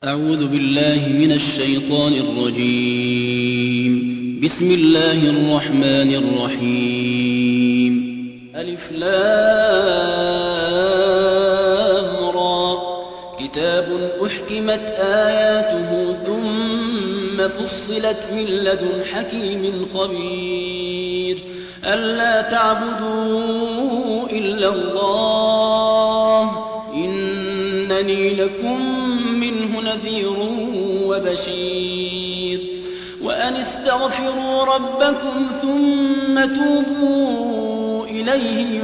أعوذ بالله من الشيطان الرجيم. بسم الله الرحمن الرحيم. ألف لام را. كتاب أحكمت آياته ثم فصلت من لدن حكيم خبير. ألا تعبدوا إلا الله إنني لكم منه نذير وبشير. وأن استغفروا ربكم ثم توبوا إليه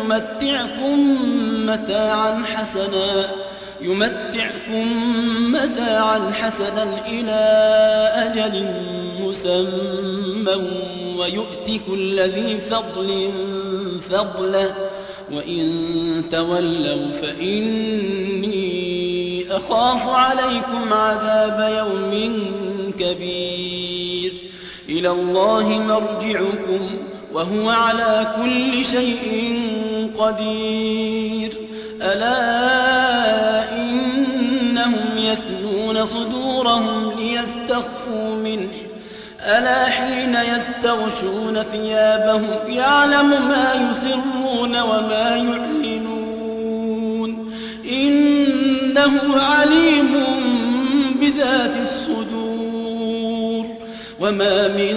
يمتعكم متاعا حسنا إلى أجل مسمى ويؤت كل ذي فضل فضله وإن تولوا فإني أخاف عليكم عذاب يوم كبير. إلى الله مرجعكم وهو على كل شيء قدير. ألا إنهم يثنون صدورهم ليستخفوا منه ألا حين يستغشون ثيابهم يعلم ما يسرون وما يعلنون إنه عليم بذات الصدور. وما من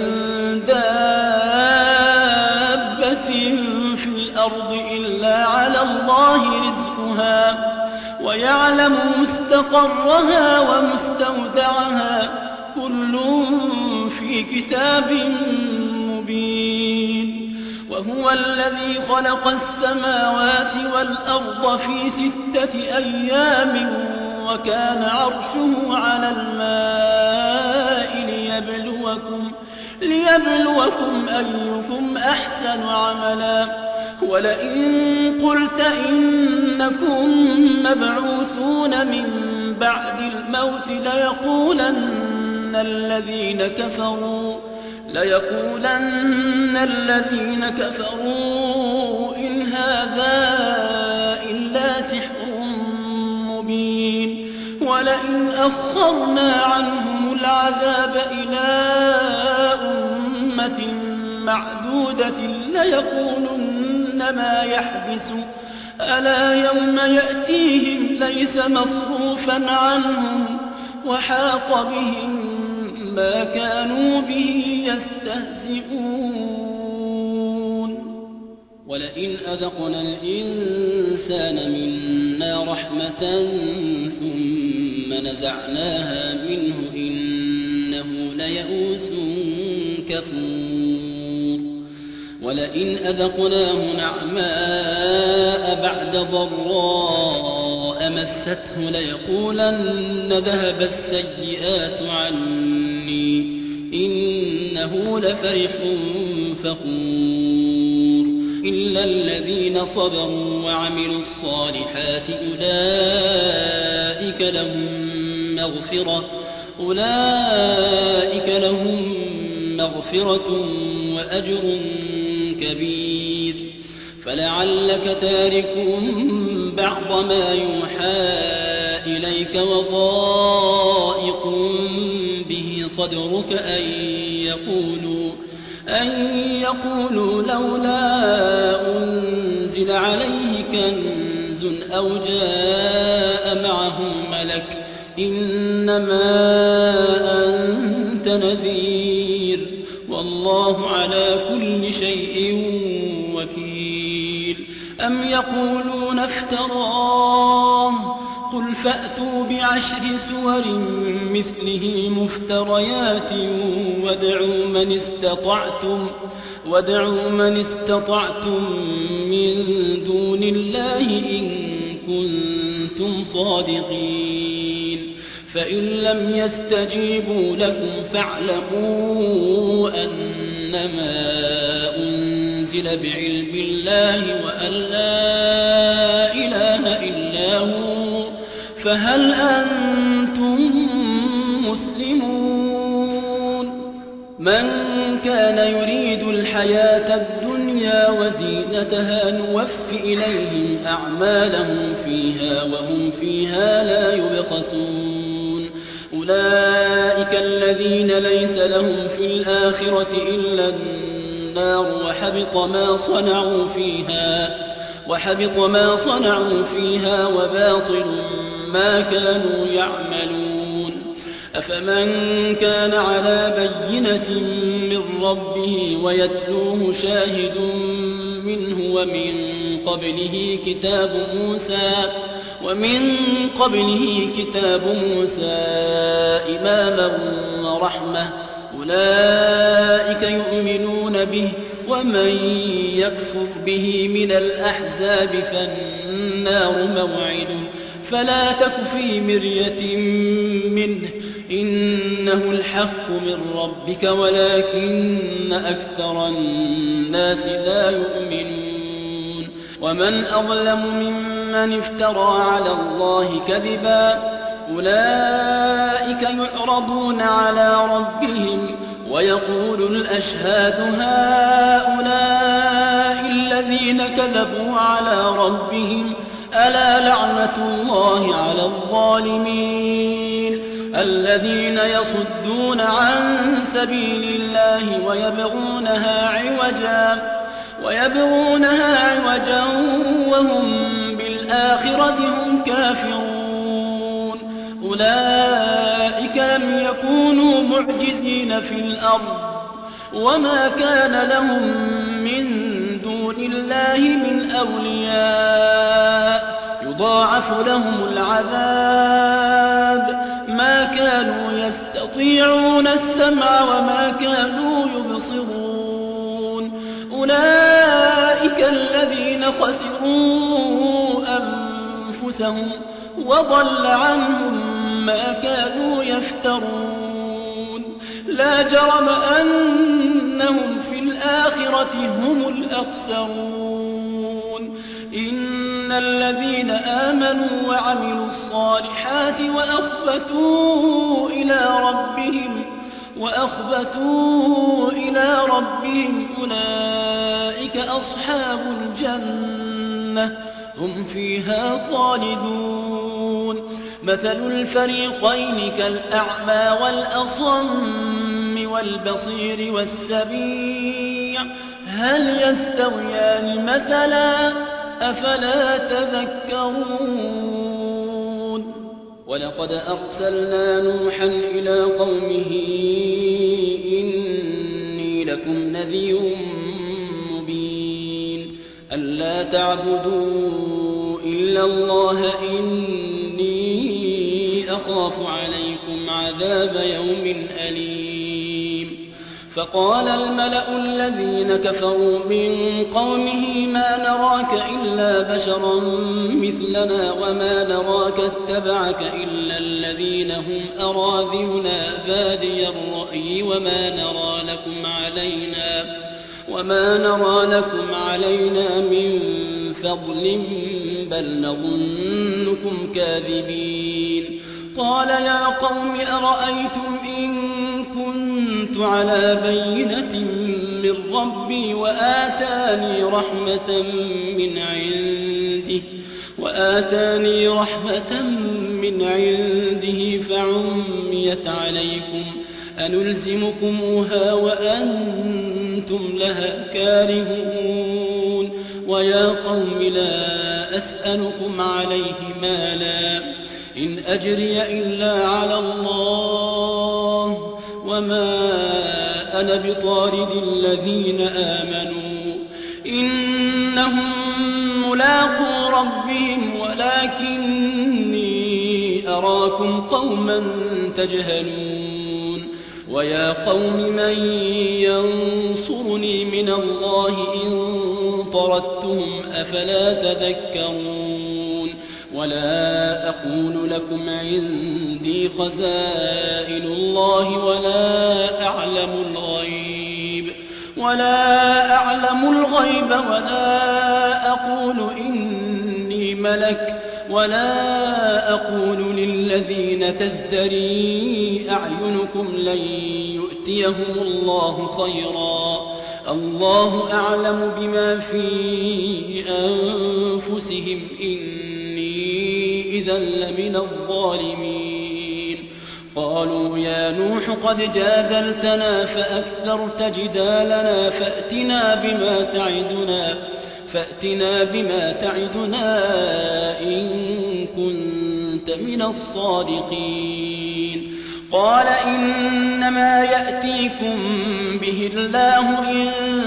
دابة في الأرض إلا على الله رزقها ويعلم مستقرها ومستودعها كل في كتاب مبين. وهو الذي خلق السماوات والأرض في 6 أيام وكان عرشه على الماء ليبلوكم أيكم أحسن عملا. ولئن قلت إنكم مبعوثون من بعد الموت ليقولن الذين كفروا إن هذا إلا سحر مبين. ولئن أخرنا عنهم العذاب إلى أمة معدودة ليقولن ما يحبس ألا يوم يأتيهم ليس مصروفا عنهم وحاق بهم ما كانوا به يستهزئون. ولئن أذقنا الإنسان منا رحمة ثم نزعناها منه إنه ليئوس كفور. ولئن أذقناه نعماء بعد ضراء مسته ليقولن ذهب السيئات عني إنه لفرح فخور. إلا الذين صبروا وعملوا الصالحات أولئك لهم مغفرة وأجر كبير. فلعلك تارك بعض ما يوحى إليك وضائق به صدرك أن يقولوا لولا أنزل عليه كنز أو جاء معه ملك إنما أنت نذير والله على كل شيء وكيل. أم يقولون افتراه قل فأتوا ب10 سور مثله مفتريات وادعوا من استطعتم من دون الله إن كنتم صادقين. فإن لم يستجيبوا لكم فاعلموا أنما أنزل بعلم الله وأن لا إله إلا هو فهل أنتم مسلمون. من كان يريد الحياة الدنيا وزينتها نوف إليهم أعمالهم فيها وهم فيها لا يبخسون. أولئك الذين ليس لهم في الآخرة إلا النار وحبط ما صنعوا فيها وباطل ما كانوا يعملون أفمن كان على بينة من ربه ويتلوه شاهد منه ومن قبله كتاب موسى إماما ورحمة أولئك يؤمنون به ومن يكفر به من الأحزاب فالنار موعده فلا تك في مرية منه إنه الحق من ربك ولكن أكثر الناس لا يؤمنون ومن أظلم ممن افترى على الله كذبا أولئك يعرضون على ربهم ويقول الأشهاد هؤلاء الذين كذبوا على ربهم ألا لعنة الله على الظالمين الذين يصدون عن سبيل الله ويبغونها عوجا وهم بالآخرة هم كافرون أولئك لم يكونوا معجزين في الأرض وما كان لهم من دون الله من أولياء يضاعف لهم العذاب ما كانوا يستطيعون السمع وما كانوا يبصرون أولئك الذين خسروا أنفسهم وضل عنهم ما كانوا يفترون لا جرم أنهم في الآخرة هم الأخسرون إن الذين آمنوا وعملوا الصالحات وأخبتوا إلى ربهم أولئك أصحاب الجنة هم فيها خالدون مثل الفريقين كالأعمى والأصم والبصير والسميع هل يستويان مثلا أفلا تذكرون ولقد أرسلنا نوحا إلى قومه إني لكم نذير مبين ألا تعبدوا إلا الله إني أخاف عليكم عذاب يوم أليم فقال الملأ الذين كفروا من قومه ما نراك إلا بشرا مثلنا وما نراك اتبعك إلا الذين هم أراذلنا بادي الرأي وما نرى لكم علينا من فضل بل نظنكم كاذبين قال يا قوم أرأيتم إن كنت على بينة من ربي وآتاني رحمة من عنده فعميت عليكم أنلزمكموها وأنتم لها كارهون ويا قوم لا أسألكم عليه مالا إن أجري إلا على الله وما أنا بطارد الذين آمنوا إنهم ملاقو ربهم ولكني أراكم قوما تجهلون ويا قوم من ينصرني من الله إن طردتهم أفلا تذكرون ولا أقول لكم عندي خزائن الله ولا أعلم الغيب ولا أقول إني ملك ولا أقول للذين تزدري أعينكم لن يؤتيهم الله خيرا الله أعلم بما في أنفسهم إني إذا لمن الظالمين قالوا يا نوح قد جادلتنا فأكثرت جدالنا فأتنا بما تعدنا إن كنت من الصادقين. قال إنما يأتيكم به الله إن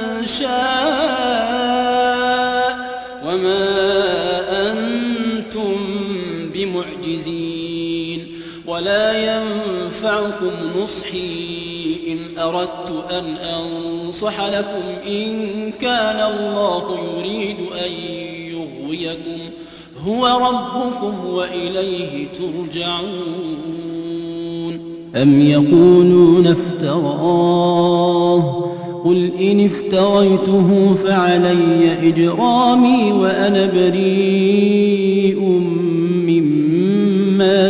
شاء وما أنتم بمعجزين ولا ينفعكم نصحي إن أردت أن أنصح لكم إن كان الله يريد أن يغويكم هو ربكم وإليه ترجعون. أم يقولون افتراه قل إن افتريته فعلي إجرامي وأنا بريء مما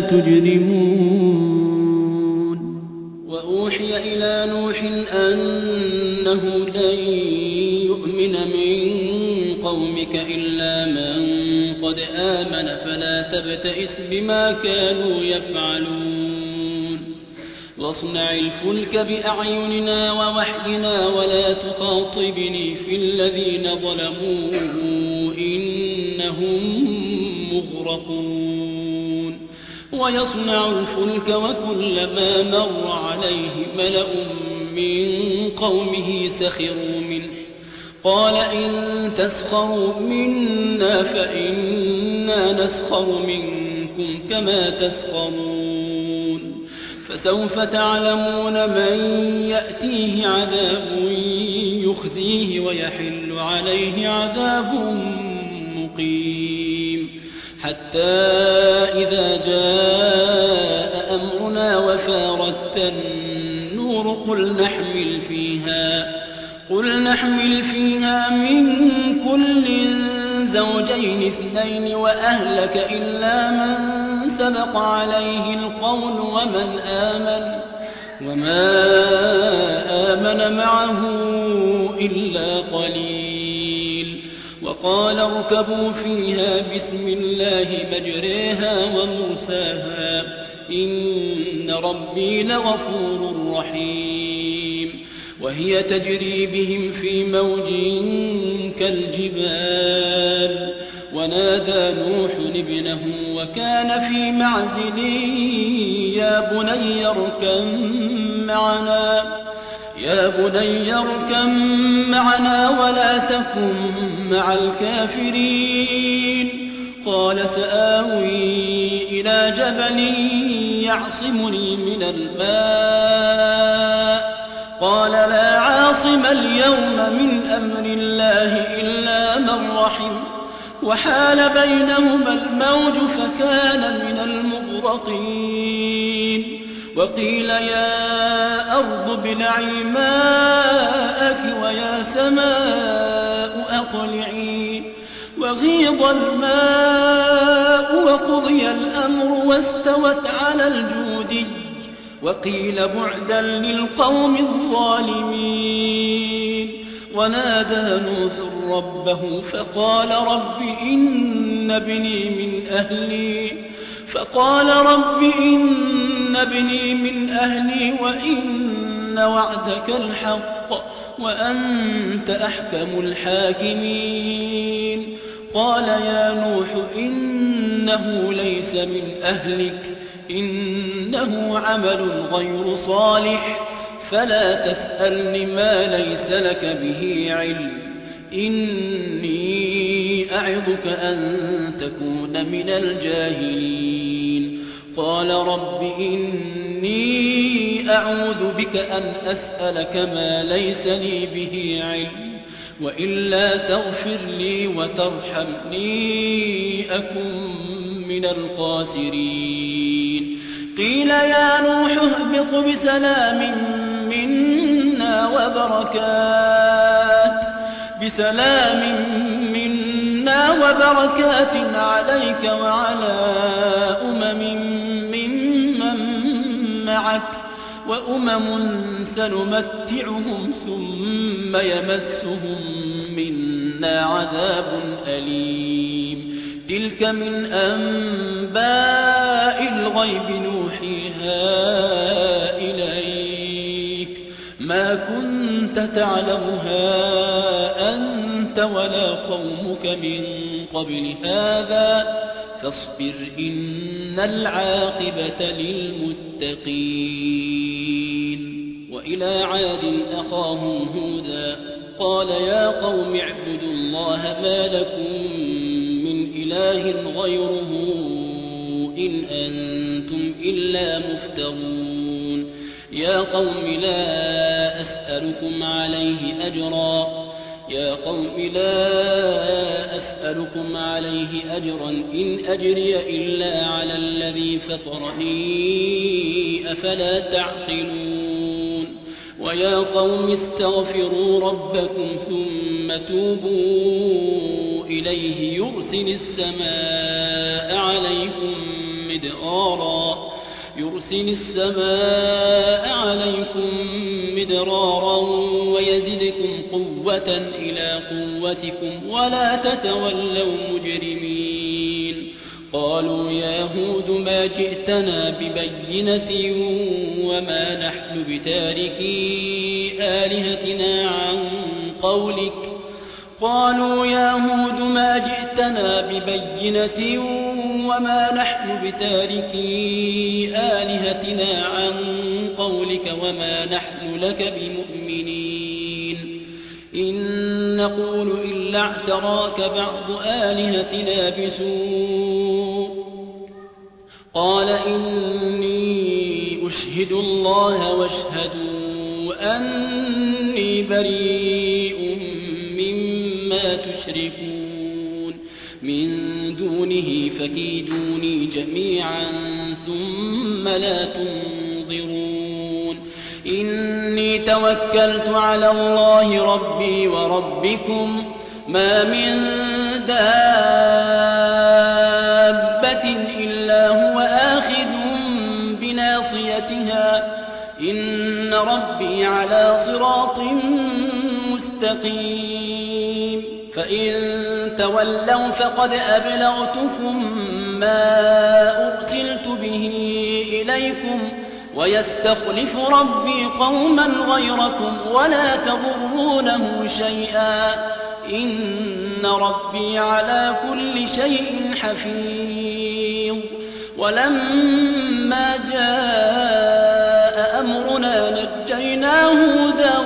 تجرمون. وأوحي إلى نوح أنه لن يؤمن من قومك إلا من قد آمن فلا تبتئس بما كانوا يفعلون. واصنع الفلك بأعيننا ووحينا ولا تخاطبني في الذين ظلموا إنهم مغرقون. ويصنع الفلك وكلما مر عليه ملأ من قومه سخروا منه قال إن تسخروا منا فإنا نسخر منكم كما تسخرون. فسوف تعلمون من يأتيه عذاب يخزيه ويحل عليه عذاب مقيم. حتى إذا جاء أمرنا وفارت النور قل نحمل فيها من كل زوجين اثنين وأهلك إلا من سبق عليه القول وما آمن معه إلا قليل. وقال اركبوا فيها بسم الله مجريها ومرساها إن ربي لغفور رحيم. وهي تجري بهم في موج كالجبال. ونادى نوح ابنه وكان في معزل يا بني اركب معنا ولا تكن مع الكافرين. قال سآوي إلى جبل يعصمني من الماء. قال لا عاصم اليوم من أمر الله إلا من رحم وحال بينهما الموج فكان من المغرقين. وقيل يا أرض ابلعي ماءك ويا سماء أقلعي وغيض الماء وقضي الأمر واستوت على الجودي وقيل بعدا للقوم الظالمين. ونادى نوح ربه فقال رب إن ابني من أهلي وإن وعدك الحق وأنت أحكم الحاكمين. قال يا نوح إنه ليس من أهلك إنه عمل غير صالح فلا تسألني ما ليس لك به علم إني أعظك أن تكون من الجاهلين. قال رب إني أعوذ بك أن أسألك ما ليس لي به علم وإلا تغفر لي وترحمني أكن من الخاسرين. قيل يا نوح اهبط بسلام منا وبركات عليك وعلى ممن معك وأمم سنمتعهم ثم يمسهم منا عذاب أليم. تلك من أنباء الغيب نوحيها أوحيناها إليك ما كنت تعلمها أنت ولا قومك من قبل هذا فاصبر إن العاقبة للمتقين. وإلى عاد أخاهم هودا قال يا قوم اعبدوا الله ما لكم من إله غيره إن أنتم إلا مفترون. يا قوم لا أسألكم عليه أجرا إن أجري إلا على الذي فطرني أفلا تعقلون. ويا قوم استغفروا ربكم ثم توبوا إليه يرسل السماء عليكم مدرارا ويزدكم قوة إلى قوتكم ولا تتولوا مجرمين. قالوا يا هود ما جئتنا ببينة وما نحن بتاركي آلهتنا عن قولك وما نحن لك بمؤمنين إن نقول إلا اعتراك بعض آلهتنا بسوء. قال إني أشهد الله واشهدوا أني بريء مما تشركون من دونه فكيدوني جميعا ثم لا تنظرون. إني توكلت على الله ربي وربكم ما من دابة إلا هو آخذ بناصيتها إن ربي على صراط مستقيم. فإن تولوا فقد أبلغتكم ما أرسلت به إليكم ويستخلف ربي قوما غيركم ولا تضرونه شيئا إن ربي على كل شيء حفيظ. ولما جاء أمرنا نجينا هودا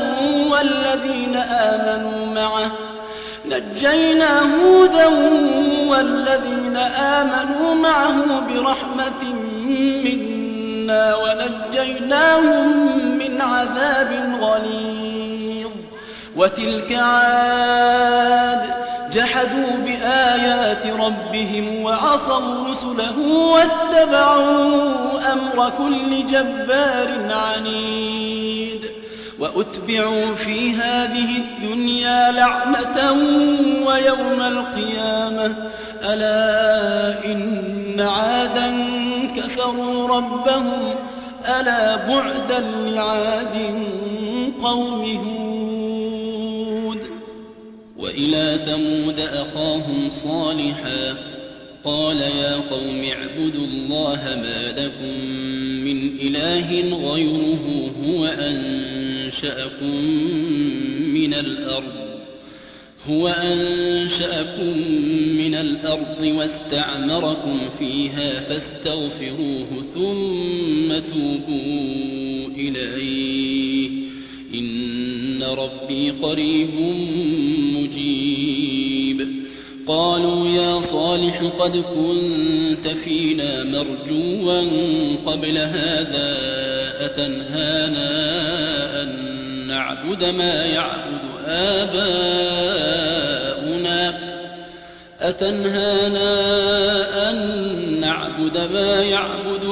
والذين آمنوا معه برحمة منا ونجيناهم من عذاب غليظ. وتلك عاد جحدوا بآيات ربهم وعصوا رسله واتبعوا أمر كل جبار عنيد. وأتبعوا في هذه الدنيا لعنة ويوم القيامة ألا إن عادا كفروا ربهم ألا بعدا لعاد قوم هود. وإلى ثمود أخاهم صالحا قال يا قوم اعبدوا الله ما لكم من إله غيره هو أنشأكم من الأرض واستعمركم فيها فاستغفروه ثم توبوا إليه إن ربي قريب مجيب. قالوا يا صالح قد كنت فينا مرجوا قبل هذا أتنهانا أن نعبد ما يعبد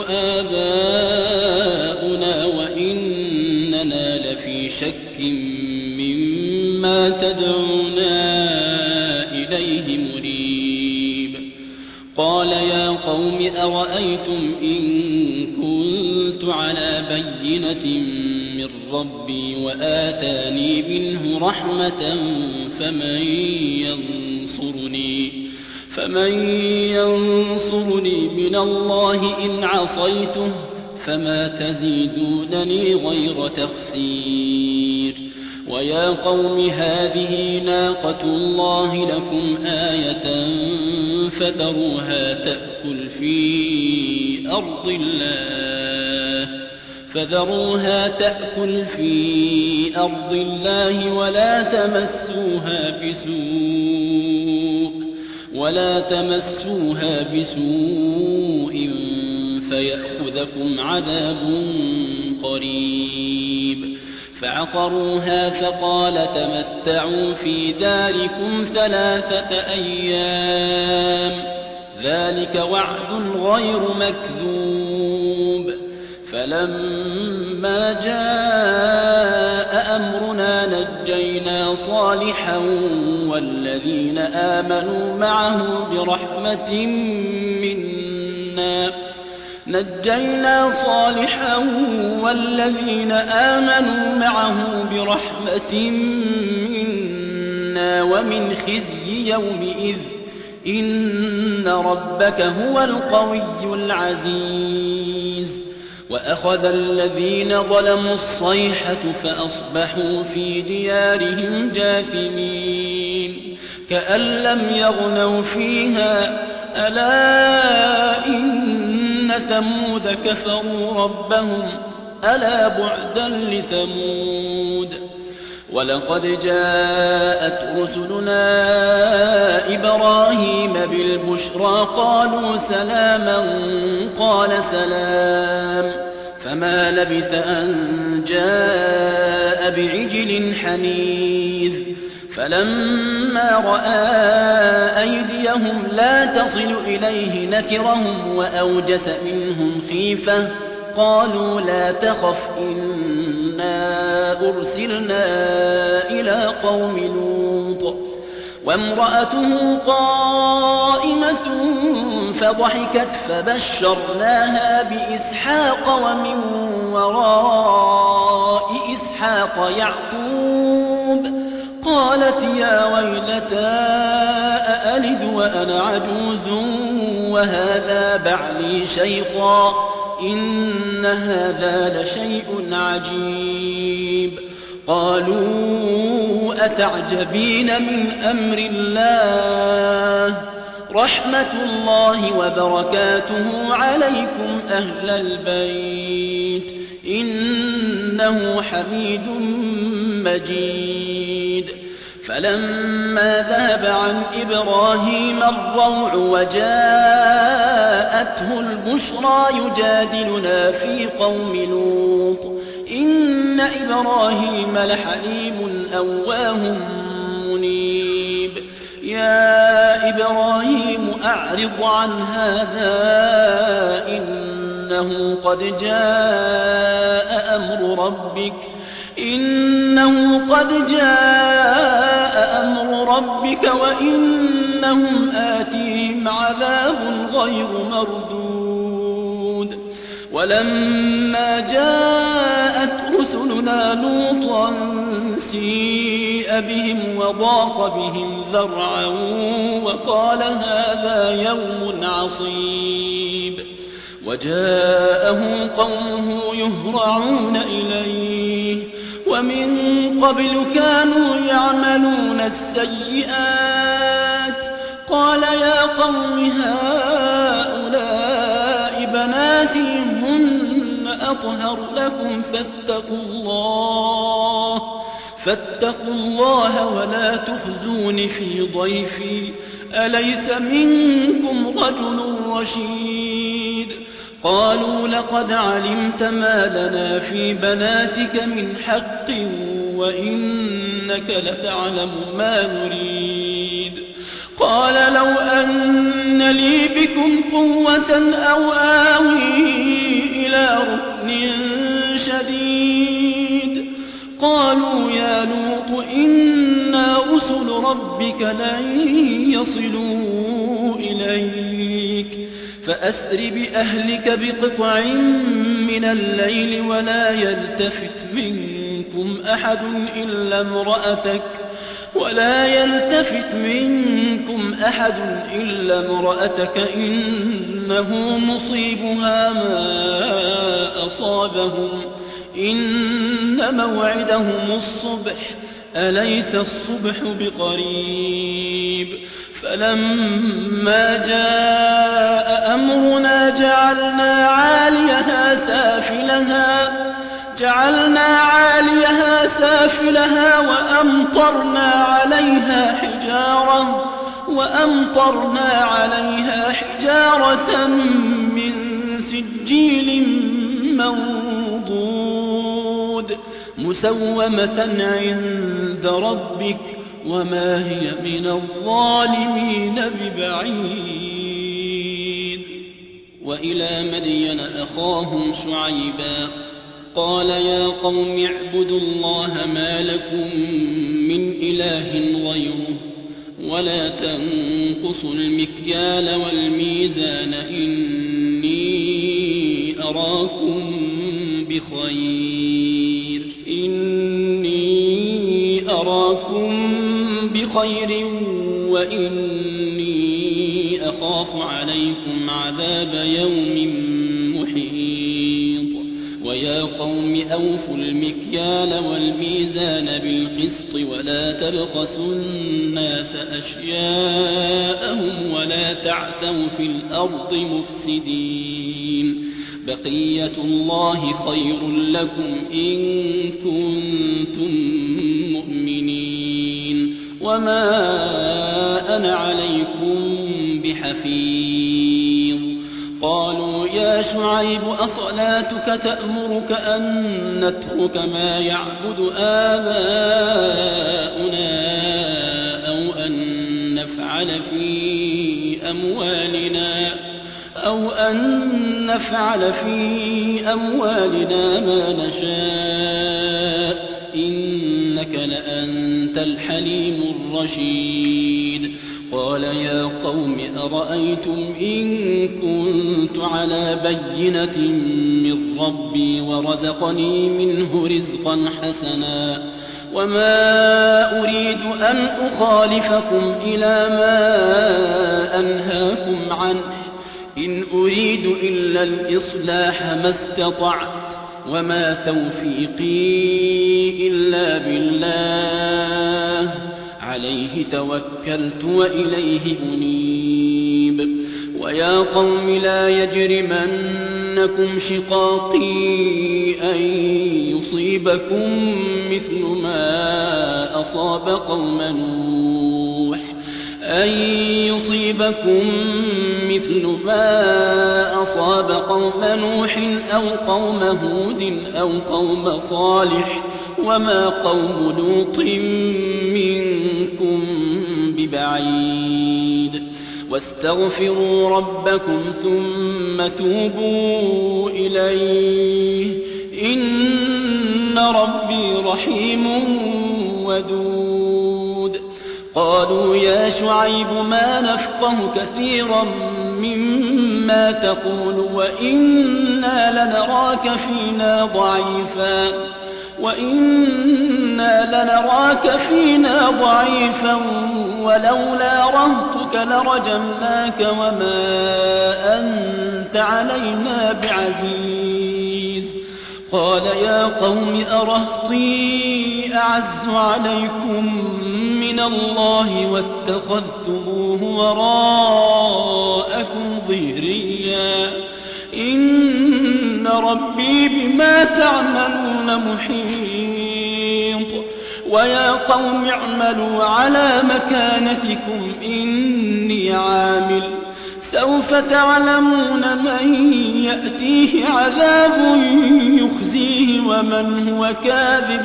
آباؤنا وإننا لفي شك مما تدعونا إليه مريب. قال يا قوم أرأيتم إن كنت على بينة من ربي وآتاني منه رحمة فمن ينصرني من الله إن عصيته فما تزيدونني غير تخسير ويا قوم هذه ناقة الله لكم آية فذروها تأكل في أرض الله ولا تمسوها بسوء فيأخذكم عذاب قريب فعقروها فقال تمتعوا في داركم 3 أيام ذلك وعد غير مكذوب فلما جاء أمرنا نجينا صالحا والذين آمنوا معه برحمة منا ومن خزي يومئذ إن ربك هو القوي العزيز وأخذ الذين ظلموا الصيحة فأصبحوا في ديارهم جاثمين كأن لم يغنوا فيها ألا إن ثمود كفروا ربهم ألا بعدا لثمود ولقد جاءت رسلنا إبراهيم بالبشرى قالوا سلاما قال سلام فما لبث أن جاء بعجل حنيذ فلما رأى أيديهم لا تصل إليه نكرهم وأوجس منهم خيفة قالوا لا تخف إنا أرسلنا إلى قوم لوط وامرأته قائمة فضحكت فبشرناها بإسحاق ومن وراء إسحاق يعقوب قالت يا ويلتى أألد وأنا عجوز وهذا بعلي شيخا إن هذا لشيء عجيب قالوا أتعجبين من أمر الله رحمة الله وبركاته عليكم أهل البيت إنه حميد مجيد فلما ذهب عن إبراهيم الروع وجاءته البشرى يجادلنا في قوم لوط إن إبراهيم لحليم أواه منيب يا إبراهيم أعرض عن هذا إنه قد جاء أمر ربك وإنهم آتيهم عذاب غير مردود ولما جاءت رسلنا لوطا سيء بهم وضاق بهم ذرعا وقال هذا يوم عصيب وجاءه قومه يهرعون إليه ومن قبل كانوا يعملون السيئات قال يا قوم هؤلاء بناتي هن أطهر لكم فاتقوا الله ولا تخزون في ضيفي أليس منكم رجل رشيد قالوا لقد علمت ما لنا في بناتك من حق وإنك لتعلم ما نريد قال لو أن لي بكم قوة أو آوي إلى ركن شديد قالوا يا لوط إنا رسل ربك لن يصلوا إليك فأسر بأهلك بقطع من الليل ولا يلتفت منكم أحد إلا امرأتك ولا يلتفت منكم أحد إلا امرأتك إنه مصيبها ما أصابهم إن موعدهم الصبح أليس الصبح بقريب فلما جاء أمرنا جعلنا عاليها سافلها وأمطرنا عليها حجارة من سجيل منضود مسومة عند ربك وما هي من الظالمين ببعيد. وإلى مدين أخاهم شعيبا قال يا قوم اعبدوا الله ما لكم من إله غيره ولا تنقصوا المكيال والميزان إني أراكم بخير وإني أخاف عليكم عذاب يوم محيط. ويا قوم أوفوا المكيال والميزان بالقسط ولا تبخسوا الناس أشياءهم ولا تعثوا في الأرض مفسدين بقية الله خير لكم إن كنتم مؤمنين وما أنا عليكم بحفيظ. قالوا يا شعيب أصلاتك تأمرك أن نترك ما يعبد آباؤنا أو أن نفعل في أموالنا ما نشاء إنك لأنت الحليم الرشيد. قال يا قوم أرأيتم إن كنت على بينة من ربي ورزقني منه رزقا حسنا وما أريد أن أخالفكم إلى ما أنهاكم عنه إن أريد إلا الإصلاح ما استطعت وما توفيقي إلا بالله عليه توكلت وإليه أنيب. ويا قوم لا يجرمنكم شقاقي أن يصيبكم مثل ما أصاب قوم نوح أو قوم هود أو قوم صالح وما قوم لوط منكم ببعيد. واستغفروا ربكم ثم توبوا إليه إن ربي رحيم ودود. قالوا يا شعيب ما نفقه كثيرا مما تقول وإنا لنراك فينا ضعيفا ولولا رهطك لرجمناك وما أنت علينا بعزيز. قال يا قوم أرهطي أعز عليكم من الله واتخذتموه وراءكم ظهريا إن ربي بما تعملون محيط. ويا قوم اعملوا على مكانتكم إني عامل سوف تعلمون من يأتيه عذاب يخزيه ومن هو كاذب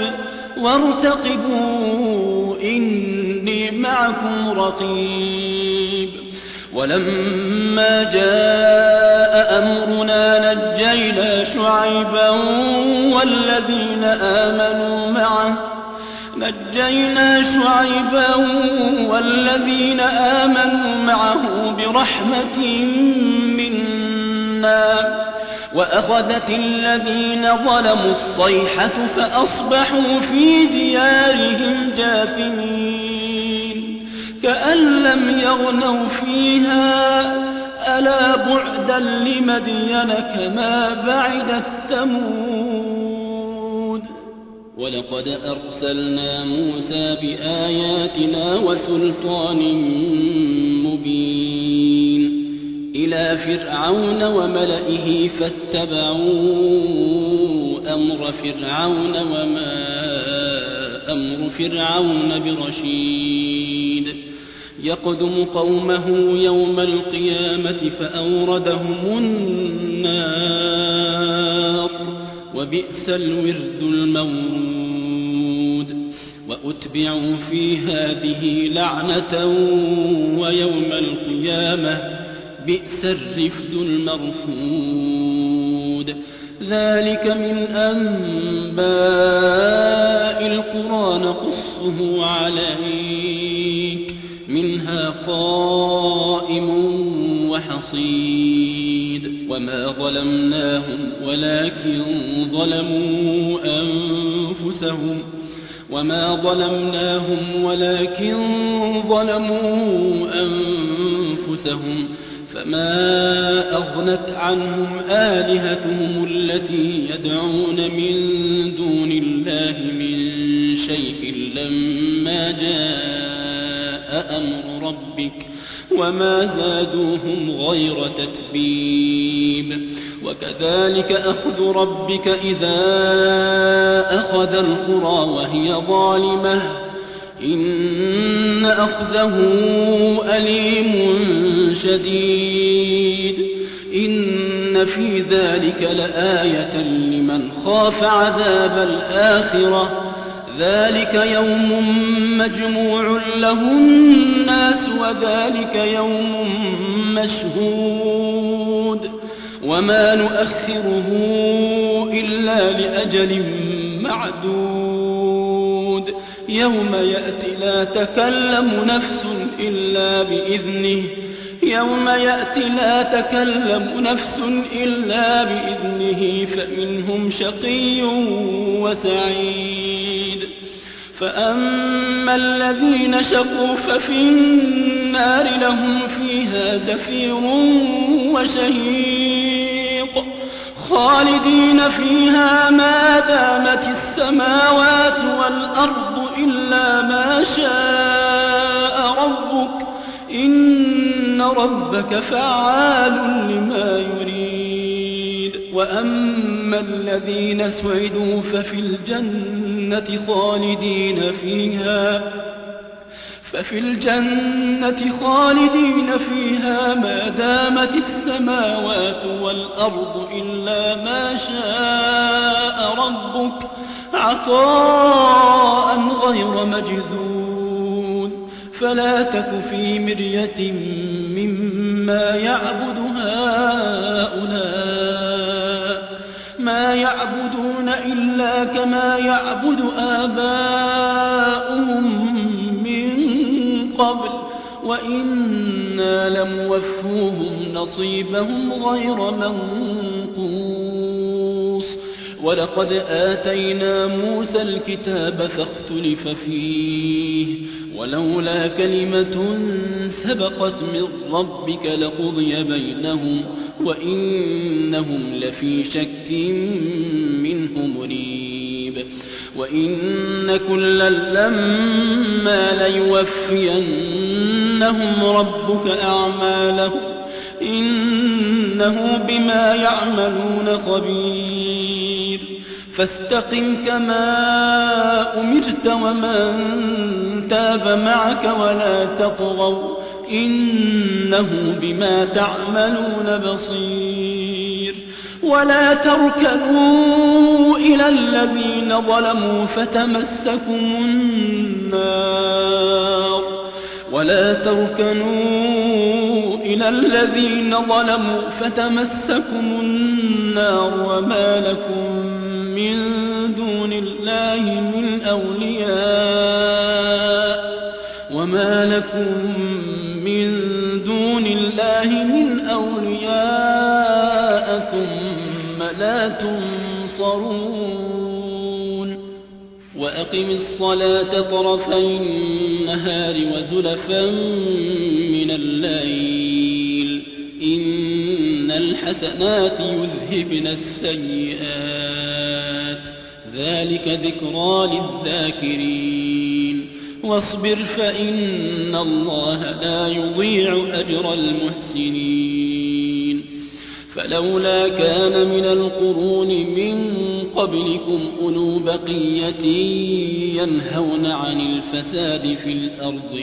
وارتقبوا إني معكم رقيب. ولما جاء أمرنا نجينا شعيبا والذين آمنوا معه برحمة منا وأخذت الذين ظلموا الصيحة فأصبحوا في ديارهم جاثمين. كأن لم يغنوا فيها ألا بعدا لمدين كما بعدت ثمود ولقد أرسلنا موسى بآياتنا وسلطان مبين إلى فرعون وملئه فاتبعوا أمر فرعون وما أمر فرعون برشيد يقدم قومه يوم القيامة فأوردهم النار وبئس الورد المورود وأتبعوا في هذه لعنة ويوم القيامة بئس الرفد المرفود ذلك من أنباء القرى نقصه عليك منها قائم وحصيد وما ظلمناهم ولكن ظلموا أنفسهم فما أغنت عنهم آلهتهم التي يدعون من دون الله من شيء لما جاء أمر ربك وما زادوهم غير تتبيب وكذلك أخذ ربك إذا أخذ القرى وهي ظالمة إن أخذه أليم شديد إن في ذلك لآية لمن خاف عذاب الآخرة ذلك يوم مجموع له الناس وذلك يوم مشهود وما نؤخره إلا لأجل معدود يوم يأتي لا تكلم نفس إلا بإذنه فمنهم شقي وسعيد فأما الذين شقوا ففي النار لهم فيها زفير وشهيق خالدين فيها ما دامت السماوات والأرض إلا ما شاء ربك إن ربك فعال لما يريد وأما الذين سعدوا ففي الجنة خالدين فيها ما دامت السماوات والأرض إلا ما شاء ربك عطاء غير مجذوذ فلا تك في مرية مما يعبد هؤلاء ما يعبدون إلا كما يعبد آباؤهم من قبل وإنا لموفوهم نصيبهم غير منقوص ولقد آتينا موسى الكتاب فاختلف فيه ولولا كلمة سبقت من ربك لقضي بينهم وإنهم لفي شك منه مريب وإن كلا لما ليوفينهم ربك أعمالهم إنه بما يعملون خبير فاستقم كما أمرت ومن تاب معك ولا تطغوا إنه بما تعملون بصير ولا تركنوا إلى الذين ظلموا فتمسكم النار وما لكم من دون الله من أولياء ثم لا تنصرون وأقم الصلاة طرفي النهار وزلفا من الليل إن الحسنات يذهبن السيئات ذلك ذكرى للذاكرين واصبر فإن الله لا يضيع أجر المحسنين فلولا كان من القرون من قبلكم أولو بقية ينهون عن الفساد في الأرض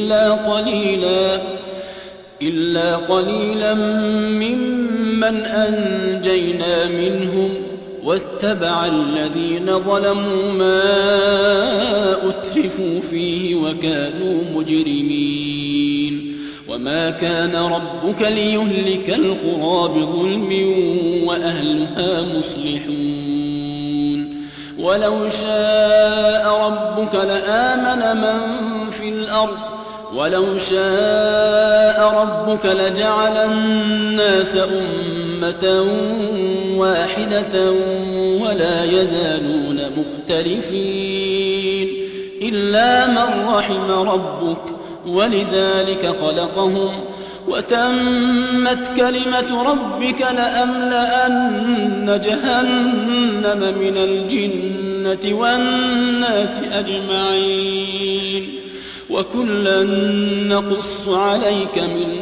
إلا قليلا ممن أنجينا منهم واتبع الذين ظلموا ما أترفوا فيه وكانوا مجرمين وما كان ربك ليهلك القرى بظلم وأهلها مصلحون ولو شاء ربك لآمن من في الأرض ولو شاء ربك لجعل الناس أمة واحدة ولا يزالون مختلفين إلا من رحم ربك ولذلك خلقهم وتمت كلمة ربك لأملأن جهنم من الجنة والناس أجمعين وكلا نقص عليك من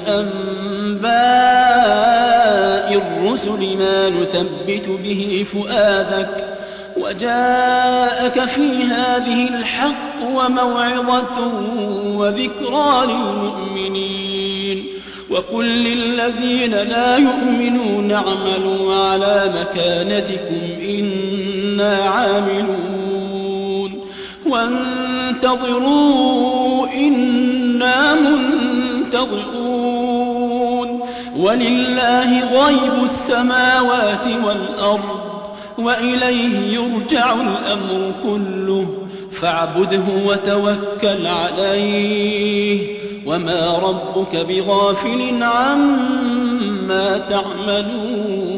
أنباء الرسل ما نثبت به فؤادك وجاءك في هذه الحق وموعظة وذكرى للمؤمنين وقل للذين لا يؤمنون اعملوا على مكانتكم إنا عاملون وانتظروا إنا منتظرون ولله غيب السماوات والأرض وإليه يرجع الأمر كله فاعبده وتوكل عليه وما ربك بغافل عما تعملون